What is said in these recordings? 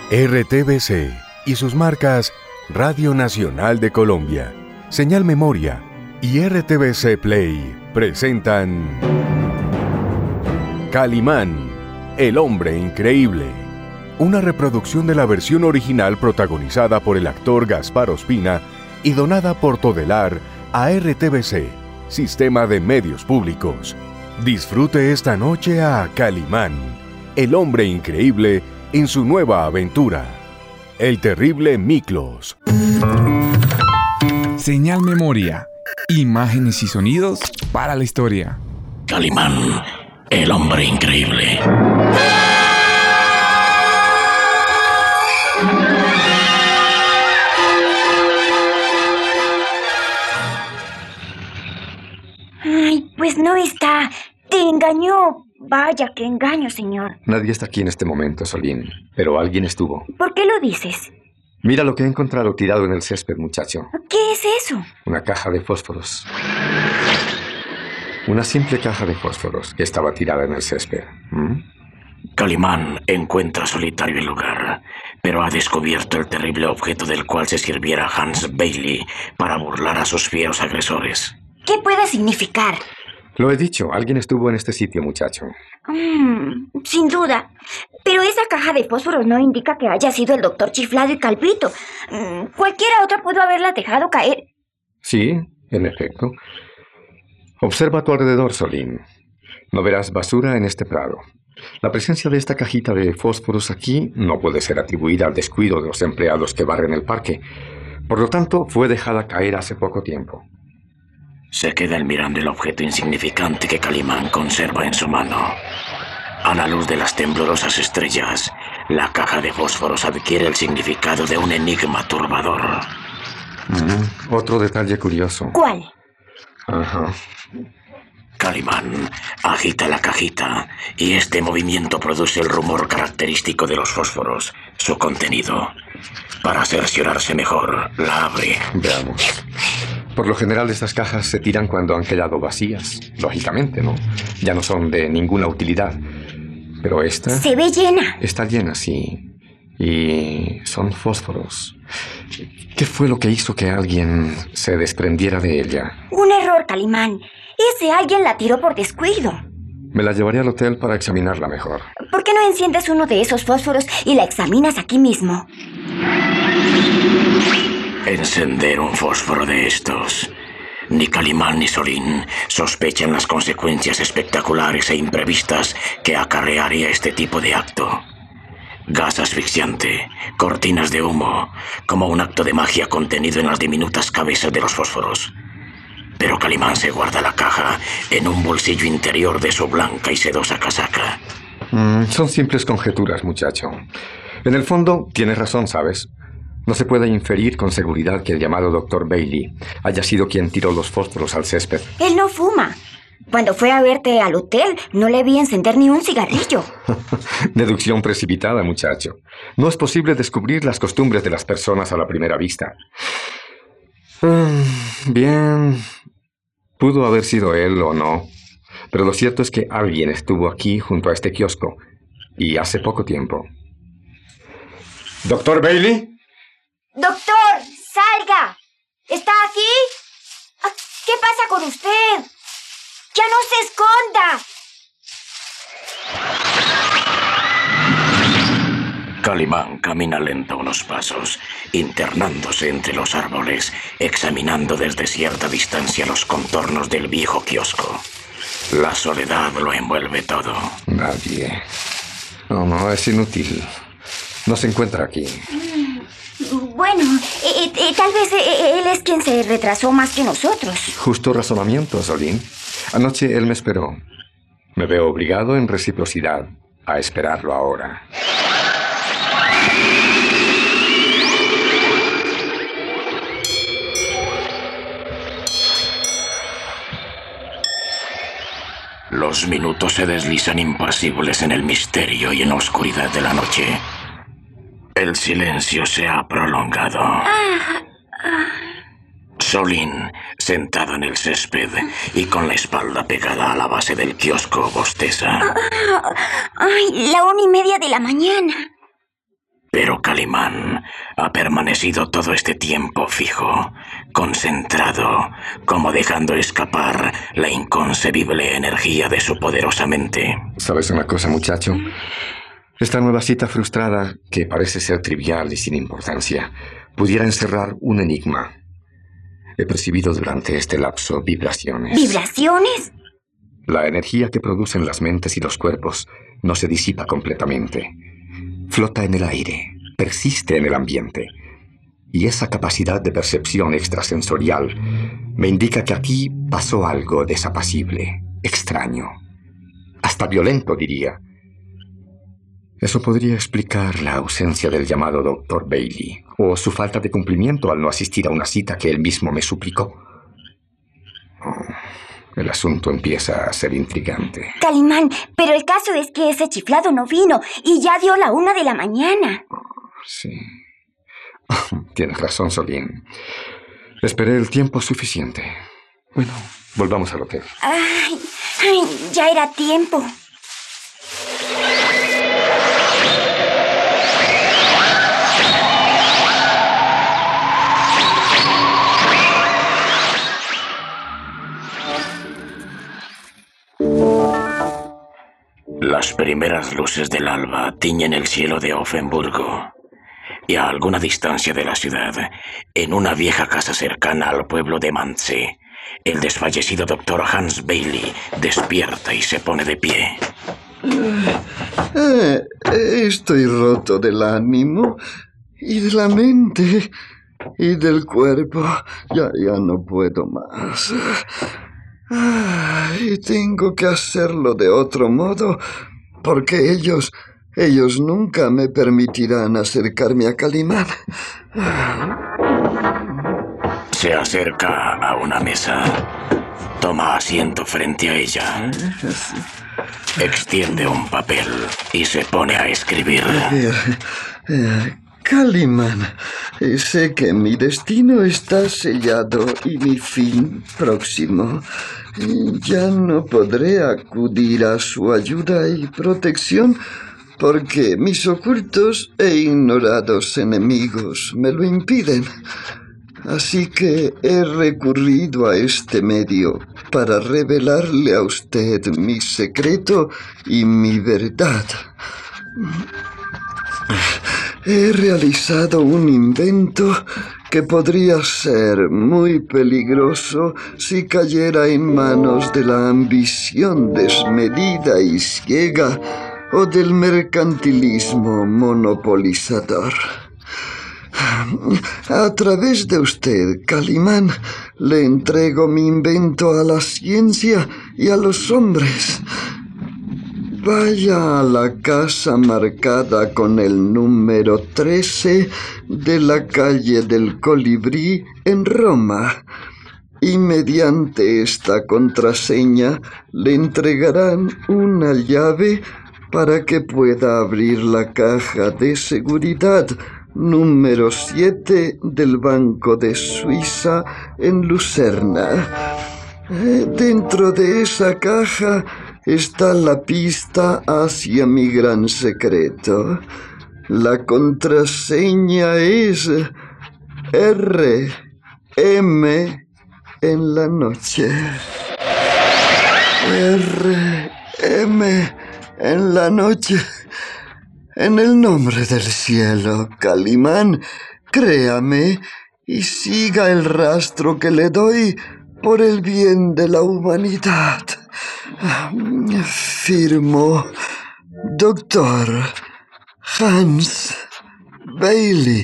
RTBC y sus marcas Radio Nacional de Colombia, Señal Memoria y RTBC Play presentan Calimán, el hombre increíble. Una reproducción de la versión original protagonizada por el actor Gaspar Ospina y donada por Todelar a RTBC, Sistema de Medios Públicos. Disfrute esta noche a Calimán, el hombre increíble en su nueva aventura, el terrible Miklos. Señal Memoria, imágenes y sonidos para la historia. Calimán, el hombre increíble. Ay, pues no está. Te engañó. Vaya, qué engaño, señor. Nadie está aquí en este momento, Solín, pero alguien estuvo. ¿Por qué lo dices? Mira lo que he encontrado tirado en el césped, muchacho. ¿Qué es eso? Una caja de fósforos. Una simple caja de fósforos que estaba tirada en el césped. Calimán encuentra solitario el lugar, pero ha descubierto el terrible objeto del cual se sirviera Hans Bailey para burlar a sus fieros agresores. ¿Qué puede significar? Lo he dicho, alguien estuvo en este sitio, muchacho. Sin duda. Pero esa caja de fósforos no indica que haya sido el doctor Chiflado y Calvito. Cualquiera otra pudo haberla dejado caer. Sí, en efecto. Observa a tu alrededor, Solín. No verás basura en este prado. La presencia de esta cajita de fósforos aquí no puede ser atribuida al descuido de los empleados que barren el parque. Por lo tanto, fue dejada caer hace poco tiempo. Se queda mirando el objeto insignificante que Calimán conserva en su mano. A la luz de las temblorosas estrellas, la caja de fósforos adquiere el significado de un enigma turbador. Otro detalle curioso. ¿Cuál? Ajá. Calimán agita la cajita y este movimiento produce el rumor característico de los fósforos, su contenido. Para cerciorarse mejor, la abre. Veamos. Por lo general estas cajas se tiran cuando han quedado vacías. Lógicamente, ¿no? Ya no son de ninguna utilidad. Pero esta... Se ve llena. Está llena, sí. Y son fósforos. ¿Qué fue lo que hizo que alguien se desprendiera de ella? Un error, Calimán. Ese alguien la tiró por descuido. Me la llevaré al hotel para examinarla mejor. ¿Por qué no enciendes uno de esos fósforos y la examinas aquí mismo? Encender un fósforo de estos. Ni Calimán ni Solín sospechan las consecuencias espectaculares e imprevistas que acarrearía este tipo de acto. Gas asfixiante, cortinas de humo, como un acto de magia contenido en las diminutas cabezas de los fósforos. Pero Calimán se guarda la caja en un bolsillo interior de su blanca y sedosa casaca. Son simples conjeturas, muchacho. En el fondo, tienes razón, ¿sabes? No se puede inferir con seguridad que el llamado Dr. Bailey haya sido quien tiró los fósforos al césped. Él no fuma. Cuando fue a verte al hotel, no le vi encender ni un cigarrillo. Deducción precipitada, muchacho. No es posible descubrir las costumbres de las personas a la primera vista. Bien, pudo haber sido él o no, pero lo cierto es que alguien estuvo aquí junto a este kiosco, y hace poco tiempo. ¿Doctor Bailey? ¡Doctor, salga! ¿Está aquí? ¿Qué pasa con usted? ¡Ya no se esconda! Calimán camina lento unos pasos, internándose entre los árboles, examinando desde cierta distancia los contornos del viejo kiosco. La soledad lo envuelve todo. Nadie. No, es inútil. No se encuentra aquí. Bueno, tal vez él es quien se retrasó más que nosotros. Justo razonamiento, Solín. Anoche él me esperó. Me veo obligado en reciprocidad a esperarlo ahora. Los minutos se deslizan impasibles en el misterio y en la oscuridad de la noche. El silencio se ha prolongado. Solín, sentado en el césped y con la espalda pegada a la base del kiosco, bosteza. ¡Ay, la 1:30 de la mañana! Pero Calimán ha permanecido todo este tiempo fijo, concentrado, como dejando escapar la inconcebible energía de su poderosa mente. ¿Sabes una cosa, muchacho? Esta nueva cita frustrada, que parece ser trivial y sin importancia, pudiera encerrar un enigma. He percibido durante este lapso vibraciones. ¿Vibraciones? La energía que producen las mentes y los cuerpos no se disipa completamente. Flota en el aire, persiste en el ambiente. Y esa capacidad de percepción extrasensorial me indica que aquí pasó algo desapacible, extraño, hasta violento, diría. Eso podría explicar la ausencia del llamado Dr. Bailey, o su falta de cumplimiento al no asistir a una cita que él mismo me suplicó. El asunto empieza a ser intrigante. Calimán, pero el caso es que ese chiflado no vino y ya dio la 1 de la mañana. Sí. Tienes razón, Solín. Esperé el tiempo suficiente. Bueno, volvamos al hotel. Ay, ya era tiempo. Las primeras luces del alba tiñen el cielo de Offenburgo. Y a alguna distancia de la ciudad, en una vieja casa cercana al pueblo de Manze, el desfallecido doctor Hans Bailey despierta y se pone de pie. Estoy roto del ánimo y de la mente y del cuerpo. Ya no puedo más. Y tengo que hacerlo de otro modo, porque ellos nunca me permitirán acercarme a Calimán. Se acerca a una mesa, toma asiento frente a ella, extiende un papel y se pone a escribir. Calimán, sé que mi destino está sellado y mi fin próximo. Ya no podré acudir a su ayuda y protección porque mis ocultos e ignorados enemigos me lo impiden. Así que he recurrido a este medio para revelarle a usted mi secreto y mi verdad. He realizado un invento que podría ser muy peligroso si cayera en manos de la ambición desmedida y ciega o del mercantilismo monopolizador. A través de usted, Calimán, le entrego mi invento a la ciencia y a los hombres. Vaya a la casa marcada con el número 13 de la calle del Colibrí en Roma y mediante esta contraseña le entregarán una llave para que pueda abrir la caja de seguridad número 7 del Banco de Suiza en Lucerna. Dentro de esa caja está la pista hacia mi gran secreto. La contraseña es RM en la noche. RM en la noche. En el nombre del cielo, Calimán, créame y siga el rastro que le doy por el bien de la humanidad. Firmo, Doctor Hans Bailey.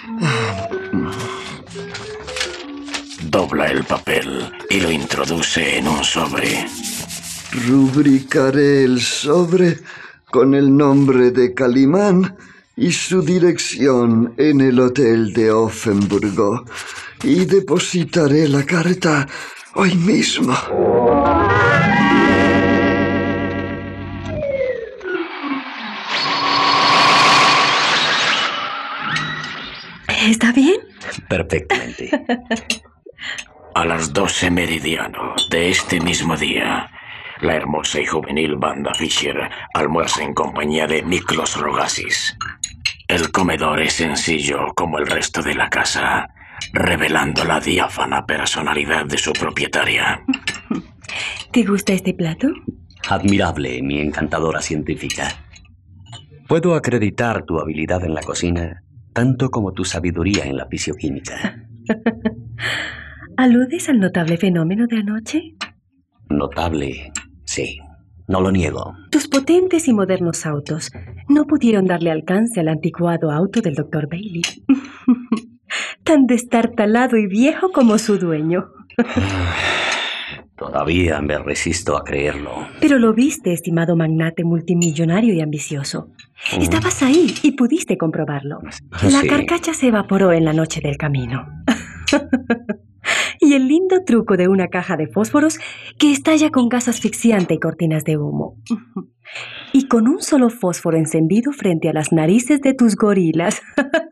Dobla el papel y lo introduce en un sobre. Rubricaré el sobre con el nombre de Calimán y su dirección en el hotel de Offenburgo y depositaré la carta hoy mismo. ¿Está bien? Perfectamente. A las 12 meridiano de este mismo día, la hermosa y juvenil Wanda Fischer almuerza en compañía de Miklos Rogasis. El comedor es sencillo como el resto de la casa, revelando la diáfana personalidad de su propietaria. ¿Te gusta este plato? Admirable, mi encantadora científica. Puedo acreditar tu habilidad en la cocina, tanto como tu sabiduría en la fisioquímica. ¿Aludes al notable fenómeno de anoche? Notable, sí. No lo niego. Tus potentes y modernos autos no pudieron darle alcance al anticuado auto del Dr. Bailey. Tan destartalado y viejo como su dueño. Todavía me resisto a creerlo. Pero lo viste, estimado magnate multimillonario y ambicioso. Estabas ahí y pudiste comprobarlo. La carcacha se evaporó en la noche del camino. Y el lindo truco de una caja de fósforos que estalla con gas asfixiante y cortinas de humo. Y con un solo fósforo encendido frente a las narices de tus gorilas.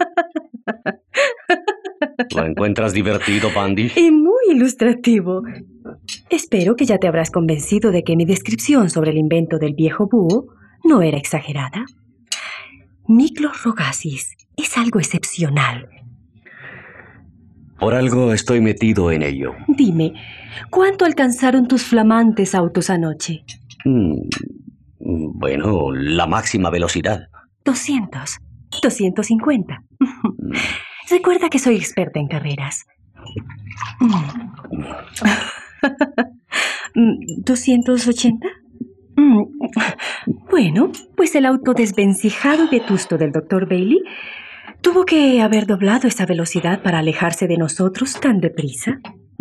¿Lo encuentras divertido, Bandy? Y muy ilustrativo. Espero que ya te habrás convencido de que mi descripción sobre el invento del viejo búho no era exagerada. Miklos Rogasis es algo excepcional. Por algo estoy metido en ello. Dime, ¿cuánto alcanzaron tus flamantes autos anoche? Bueno, la máxima velocidad. 200, 250. Recuerda que soy experta en carreras. 280. Bueno, pues el auto desvencijado y vetusto del Dr. Bailey tuvo que haber doblado esa velocidad para alejarse de nosotros tan deprisa.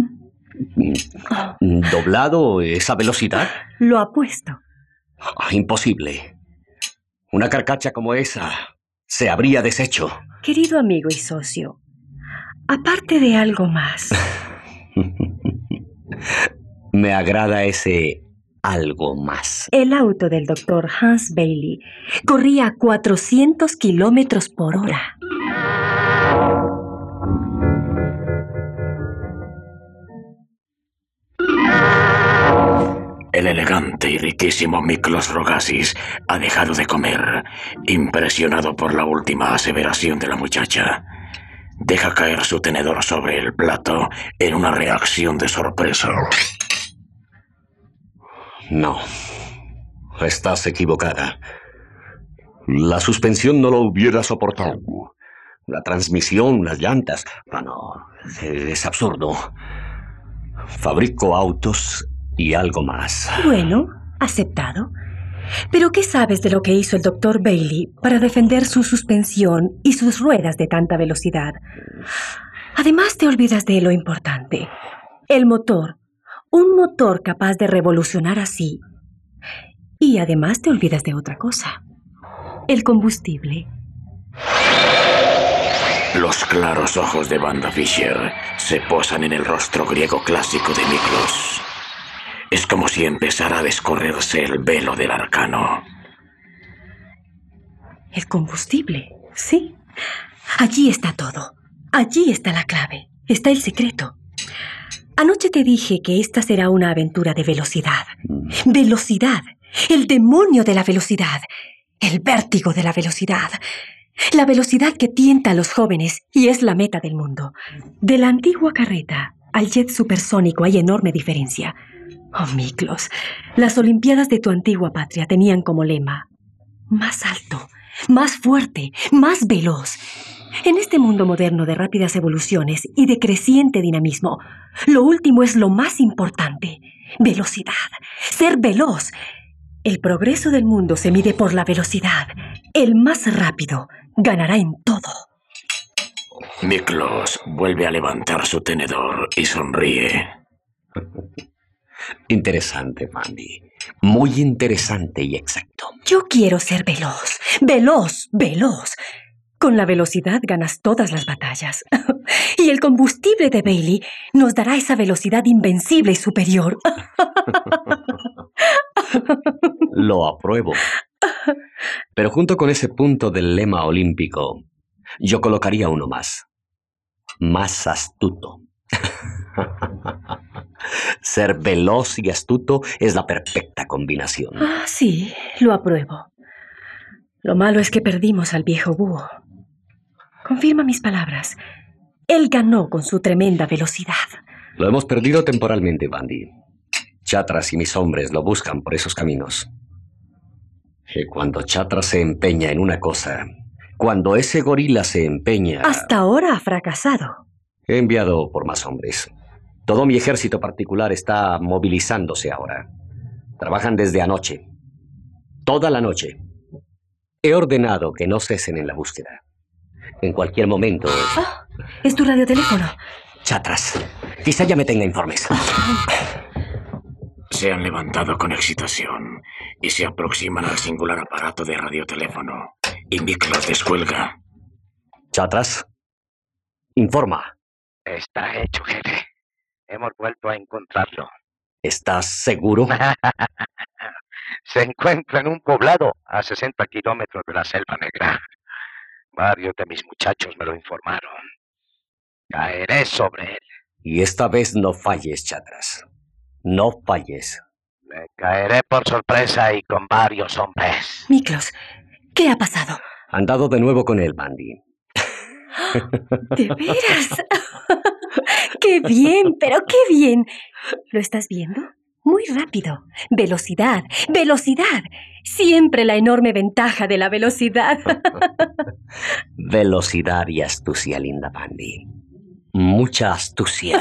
¿Doblado esa velocidad? Lo apuesto. Imposible. Una carcacha como esa se habría deshecho. Querido amigo y socio, aparte de algo más. Me agrada ese algo más. El auto del Dr. Hans Bailey corría a 400 kilómetros por hora. El elegante y riquísimo Miklos Rogasis ha dejado de comer, impresionado por la última aseveración de la muchacha. Deja caer su tenedor sobre el plato en una reacción de sorpresa. No, estás equivocada. La suspensión no lo hubiera soportado. La transmisión, las llantas... No, es absurdo. Fabrico autos y algo más. Bueno, aceptado. ¿Pero qué sabes de lo que hizo el Dr. Bailey para defender su suspensión y sus ruedas de tanta velocidad? Además, te olvidas de lo importante. El motor. Un motor capaz de revolucionar así. Y además te olvidas de otra cosa. El combustible. Los claros ojos de Wanda Fisher se posan en el rostro griego clásico de Miklos. Es como si empezara a descorrerse el velo del arcano. El combustible, sí. Allí está todo. Allí está la clave. Está el secreto. Anoche te dije que esta será una aventura de velocidad. ¡Velocidad! El demonio de la velocidad. El vértigo de la velocidad. La velocidad que tienta a los jóvenes y es la meta del mundo. De la antigua carreta al jet supersónico hay enorme diferencia. Oh, Miklos, las Olimpiadas de tu antigua patria tenían como lema: más alto, más fuerte, más veloz. En este mundo moderno de rápidas evoluciones y de creciente dinamismo, lo último es lo más importante: velocidad, ser veloz. El progreso del mundo se mide por la velocidad. El más rápido ganará en todo. Miklos vuelve a levantar su tenedor y sonríe. Interesante, Bandy. Muy interesante y exacto. Yo quiero ser veloz, veloz, veloz. Con la velocidad ganas todas las batallas. Y el combustible de Bailey nos dará esa velocidad invencible y superior. Lo apruebo. Pero junto con ese punto del lema olímpico, yo colocaría uno más. Más astuto. Ser veloz y astuto es la perfecta combinación. Sí, lo apruebo. Lo malo es que perdimos al viejo búho. Confirma mis palabras. Él ganó con su tremenda velocidad. Lo hemos perdido temporalmente, Bandy. Chatras y mis hombres lo buscan por esos caminos. Y cuando Chatras se empeña en una cosa, cuando ese gorila se empeña... Hasta ahora ha fracasado. He enviado por más hombres. Todo mi ejército particular está movilizándose ahora. Trabajan desde anoche. Toda la noche. He ordenado que no cesen en la búsqueda. En cualquier momento... Es tu radioteléfono. Chatras, quizá ya me tenga informes. Se han levantado con excitación y se aproximan al singular aparato de radioteléfono. Y Miklos descuelga. Chatras, informa. Está hecho, jefe. Hemos vuelto a encontrarlo. ¿Estás seguro? Se encuentra en un poblado a 60 kilómetros de la Selva Negra. Varios de mis muchachos me lo informaron. Caeré sobre él. Y esta vez no falles, Chatras. No falles. Me caeré por sorpresa y con varios hombres. Miklos, ¿qué ha pasado? Han dado de nuevo con él, Bandy. ¿De veras? ¡Qué bien, pero qué bien! ¿Lo estás viendo? Muy rápido. Velocidad, velocidad. Siempre la enorme ventaja de la velocidad. Velocidad y astucia, linda Bandy. Mucha astucia.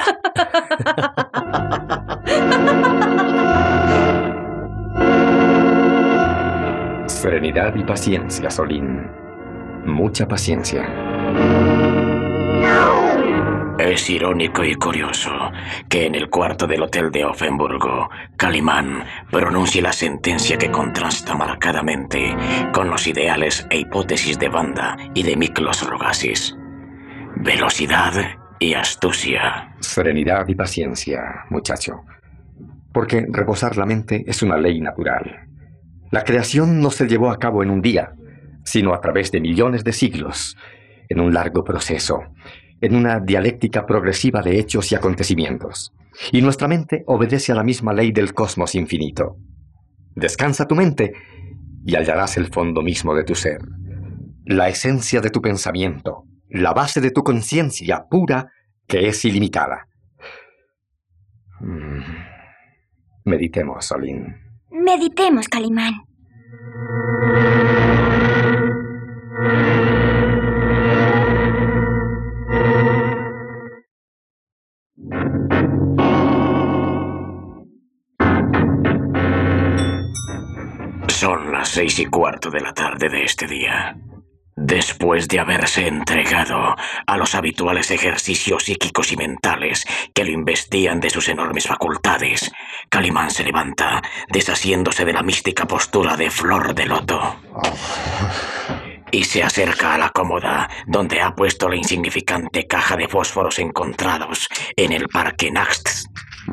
Serenidad y paciencia, Solín. Mucha paciencia. Es irónico y curioso que en el cuarto del hotel de Offenburgo, Calimán pronuncie la sentencia que contrasta marcadamente con los ideales e hipótesis de Wanda y de Miklos Rogasis. Velocidad y astucia. Serenidad y paciencia, muchacho. Porque reposar la mente es una ley natural. La creación no se llevó a cabo en un día, sino a través de millones de siglos, en un largo proceso, en una dialéctica progresiva de hechos y acontecimientos. Y nuestra mente obedece a la misma ley del cosmos infinito. Descansa tu mente y hallarás el fondo mismo de tu ser, la esencia de tu pensamiento, la base de tu conciencia pura que es ilimitada. Meditemos, Solín. Meditemos, Calimán. Son las 6:15 de la tarde de este día. Después de haberse entregado a los habituales ejercicios psíquicos y mentales que lo investían de sus enormes facultades, Calimán se levanta, deshaciéndose de la mística postura de flor de loto. Y se acerca a la cómoda donde ha puesto la insignificante caja de fósforos encontrados en el Parque Nachts.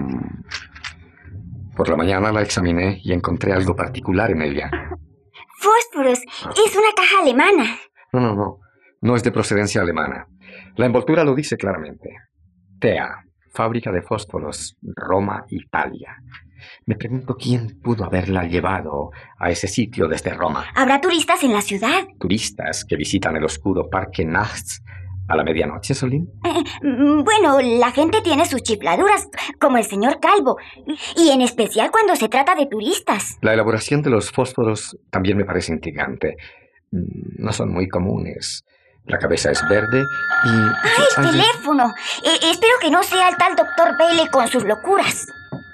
Por la mañana la examiné y encontré algo particular en ella. Fósforos. Es una caja alemana. No. No es de procedencia alemana. La envoltura lo dice claramente. TEA, fábrica de fósforos, Roma, Italia. Me pregunto quién pudo haberla llevado a ese sitio desde Roma. ¿Habrá turistas en la ciudad? ¿Turistas que visitan el oscuro Parque Nachts a la medianoche, Solín? Bueno, la gente tiene sus chifladuras, como el señor Calvo, y en especial cuando se trata de turistas. La elaboración de los fósforos también me parece intrigante. No son muy comunes. La cabeza es verde y... ¡Ah, el teléfono! Espero que no sea el tal doctor Bailey con sus locuras.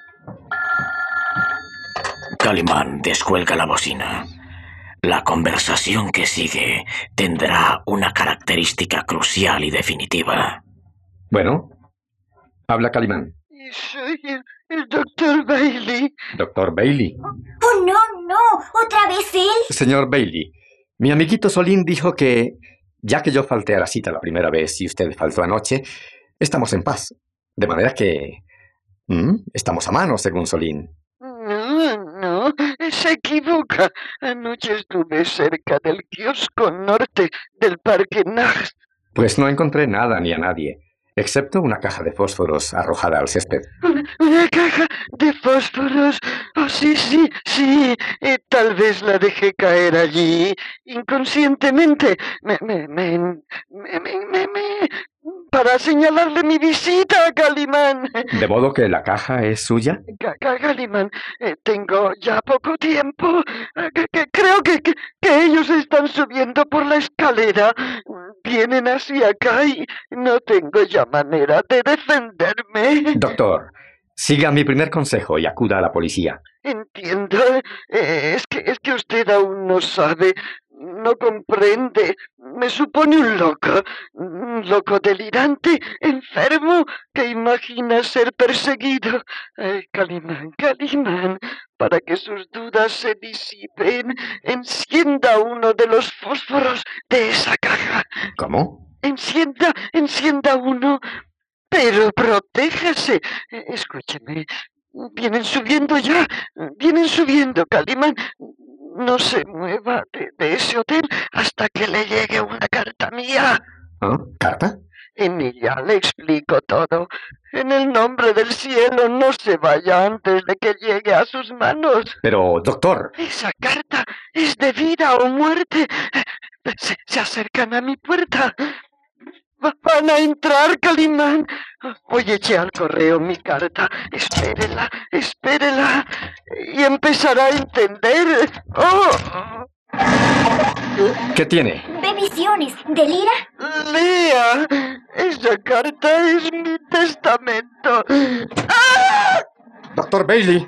Calimán descuelga la bocina. La conversación que sigue tendrá una característica crucial y definitiva. Bueno, habla Calimán. Soy el doctor Bailey. ¿Doctor Bailey? ¡Oh, no! ¿Otra vez él? Señor Bailey, mi amiguito Solín dijo que, ya que yo falté a la cita la primera vez y usted faltó anoche, estamos en paz. De manera que... estamos a mano, según Solín. No, se equivoca. Anoche estuve cerca del kiosco norte del Parque Nachts. Pues no encontré nada ni a nadie. excepto una caja de fósforos arrojada al césped. ¿Una caja de fósforos? Oh, sí. Tal vez la dejé caer allí inconscientemente. Para señalarle mi visita a Calimán. ¿De modo que la caja es suya? Calimán, tengo ya poco tiempo. Creo que ellos están subiendo por la escalera. Vienen hacia acá y no tengo ya manera de defenderme. Doctor, siga mi primer consejo y acuda a la policía. Entiendo. Es que usted aún no sabe, no comprende. Me supone un loco delirante, enfermo, que imagina ser perseguido. Calimán, para que sus dudas se disipen, encienda uno de los fósforos de esa caja. ¿Cómo? Encienda uno, pero protéjase. Escúcheme. Vienen subiendo, Calimán. No se mueva de ese hotel hasta que le llegue una carta mía. ¿Ah? ¿Carta? En ella le explico todo. En el nombre del cielo, no se vaya antes de que llegue a sus manos. Pero, doctor... Esa carta es de vida o muerte. Se acercan a mi puerta. Van a entrar, Calimán. Hoy eché al correo mi carta. Espérela. Y empezará a entender. ¡Oh! ¿Qué tiene? Ve visiones. ¿Delira? Lea. Esa carta es mi testamento. ¡Ah! Doctor Bailey.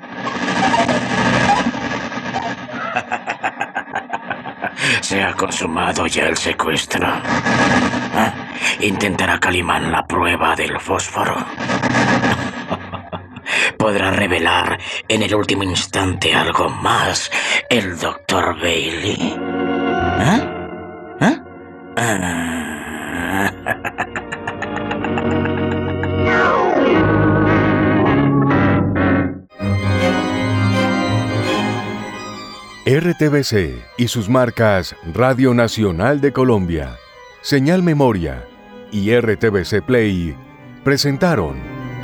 Se ha consumado ya el secuestro. ¿Intentará Calimán la prueba del fósforo? ¿Podrá revelar en el último instante algo más el Dr. Bailey? RTBC y sus marcas Radio Nacional de Colombia, Señal Memoria y RTBC Play presentaron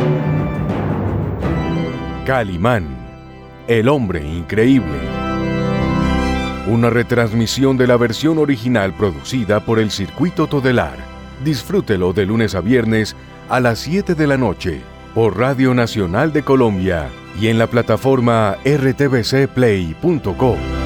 Calimán, el hombre increíble. Una retransmisión de la versión original producida por el Circuito Todelar. Disfrútelo de lunes a viernes a las 7 de la noche por Radio Nacional de Colombia y en la plataforma rtbcplay.co.